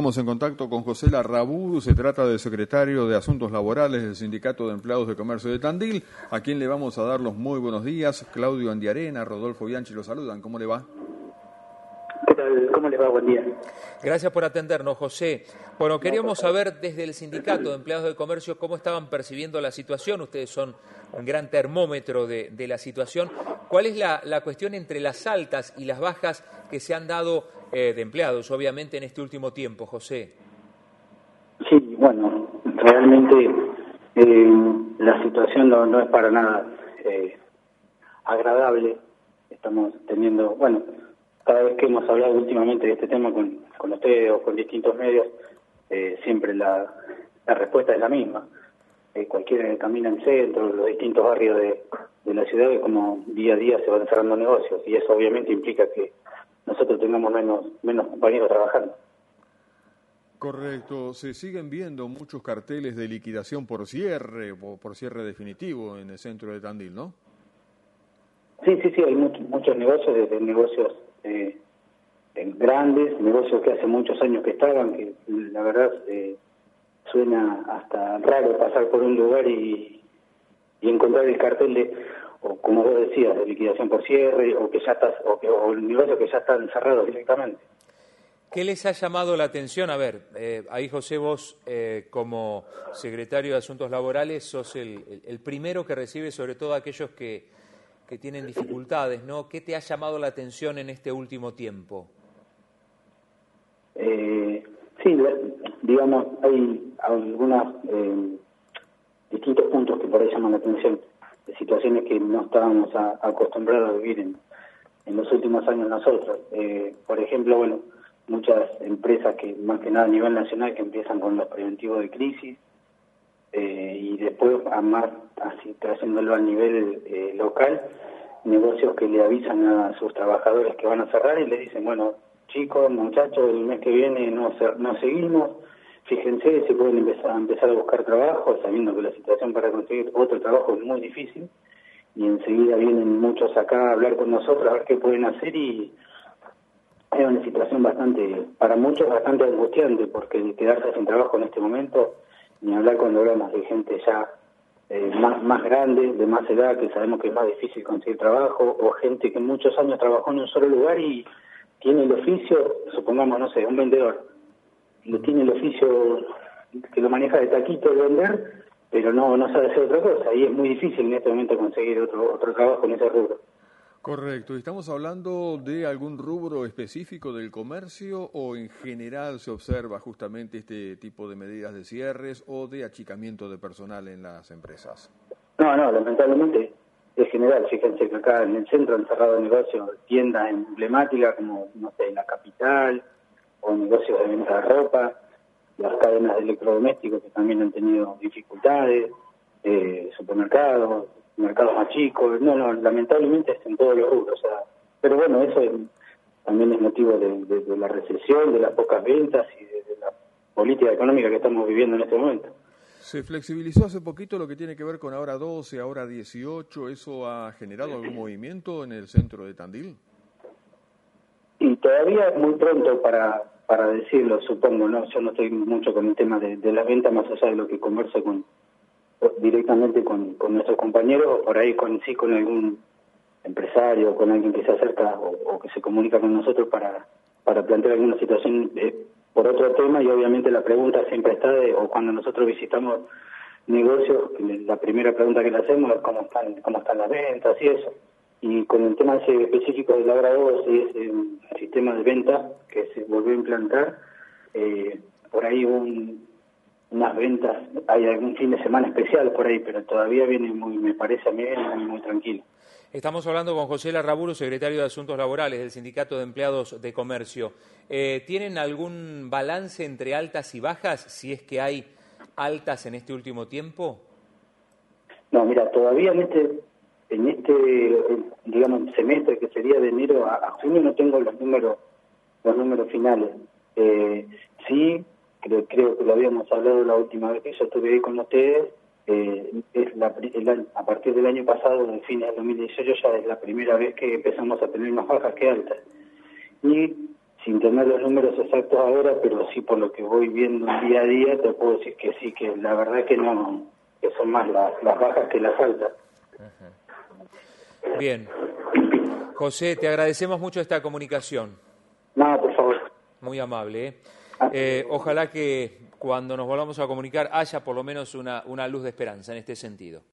Estamos en contacto con José Larraburu, se trata del secretario de Asuntos Laborales del Sindicato de Empleados de Comercio de Tandil, a quien le vamos a dar los muy buenos días. Claudio Andiarena, Rodolfo Bianchi lo saludan. ¿Cómo le va? ¿Qué tal? ¿Cómo le va? Buen día. Gracias por atendernos, José. Bueno, queríamos saber desde el Sindicato de Empleados de Comercio cómo estaban percibiendo la situación. Ustedes son un gran termómetro de la situación. ¿Cuál es la cuestión entre las altas y las bajas que se han dado de empleados, obviamente, en este último tiempo, José? Sí, bueno, realmente la situación no es para nada agradable. Estamos teniendo, bueno, cada vez que hemos hablado últimamente de este tema con ustedes o con distintos medios, siempre la respuesta es la misma. Cualquiera que camina en el centro, los distintos barrios de la ciudad, es como día a día se van cerrando negocios, y eso obviamente implica que nosotros tengamos menos compañeros trabajando. Correcto. Se siguen viendo muchos carteles de liquidación por cierre o por cierre definitivo en el centro de Tandil, ¿no? Sí, hay muchos negocios, desde negocios grandes, negocios que hace muchos años que estaban, que la verdad suena hasta raro pasar por un lugar y encontrar el cartel de, o como vos decías, de liquidación por cierre, o que ya estás, o el negocio que ya están cerrados directamente. ¿Qué les ha llamado la atención? A ver, ahí José, vos como secretario de Asuntos Laborales sos el primero que recibe, sobre todo aquellos que tienen dificultades, ¿no? ¿Qué te ha llamado la atención en este último tiempo? Sí, digamos, hay algunos distintos puntos que por ahí llaman la atención, de situaciones que no estábamos acostumbrados a vivir en los últimos años nosotros. Por ejemplo, bueno, muchas empresas que más que nada a nivel nacional que empiezan con los preventivos de crisis y después a más así trayéndolo a nivel local, negocios que le avisan a sus trabajadores que van a cerrar y les dicen, bueno, chicos, muchachos, el mes que viene no seguimos, fíjense si pueden empezar a buscar trabajo, sabiendo que la situación para conseguir otro trabajo es muy difícil, y enseguida vienen muchos acá a hablar con nosotros a ver qué pueden hacer, y es una situación para muchos bastante angustiante, porque quedarse sin trabajo en este momento, ni hablar cuando hablamos de gente ya más grande, de más edad, que sabemos que es más difícil conseguir trabajo, o gente que muchos años trabajó en un solo lugar y tiene el oficio, supongamos, no sé, un vendedor, tiene el oficio que lo maneja de taquito de vender, pero no sabe hacer otra cosa, y es muy difícil en este momento conseguir otro trabajo en ese rubro. Correcto. ¿Estamos hablando de algún rubro específico del comercio o en general se observa justamente este tipo de medidas de cierres o de achicamiento de personal en las empresas? No, lamentablemente es general. Fíjense que acá en el centro han cerrado negocios, tiendas emblemáticas como, no sé, La Capital, o negocios de venta de ropa, las cadenas de electrodomésticos que también han tenido dificultades, supermercados, mercados más chicos. No, lamentablemente es en todos los rubros. O sea, pero bueno, eso también es motivo de la recesión, de las pocas ventas y de la política económica que estamos viviendo en este momento. Se flexibilizó hace poquito lo que tiene que ver con ahora 12, ahora 18. ¿Eso ha generado algún movimiento en el centro de Tandil? Y todavía es muy pronto para decirlo, supongo, ¿no? Yo no estoy mucho con el tema de la venta, más allá de lo que converso directamente con nuestros compañeros, o por ahí con algún empresario, con alguien que se acerca o que se comunica con nosotros para plantear alguna situación por otro tema, y obviamente la pregunta siempre está o cuando nosotros visitamos negocios, la primera pregunta que le hacemos es cómo están las ventas y eso. Y con el tema ese específico de la hora 2 y ese sistema de venta que se volvió a implantar, por ahí unas ventas, hay algún fin de semana especial por ahí, pero todavía viene me parece a mí, muy tranquilo. Estamos hablando con José Larraburu, secretario de Asuntos Laborales del Sindicato de Empleados de Comercio. ¿Tienen algún balance entre altas y bajas, si es que hay altas en este último tiempo? No, mira, todavía en este digamos, semestre, que sería de enero a junio, no tengo los números finales. Sí, creo que lo habíamos hablado la última vez que yo estuve ahí con ustedes, a partir del año pasado, de fines del 2018, ya es la primera vez que empezamos a tener más bajas que altas. Y sin tener los números exactos ahora, pero sí por lo que voy viendo día a día, te puedo decir que sí, que la verdad que no, que son más las bajas que las altas. Bien. José, te agradecemos mucho esta comunicación. Nada, por favor. Muy amable. Ojalá que cuando nos volvamos a comunicar haya por lo menos una luz de esperanza en este sentido.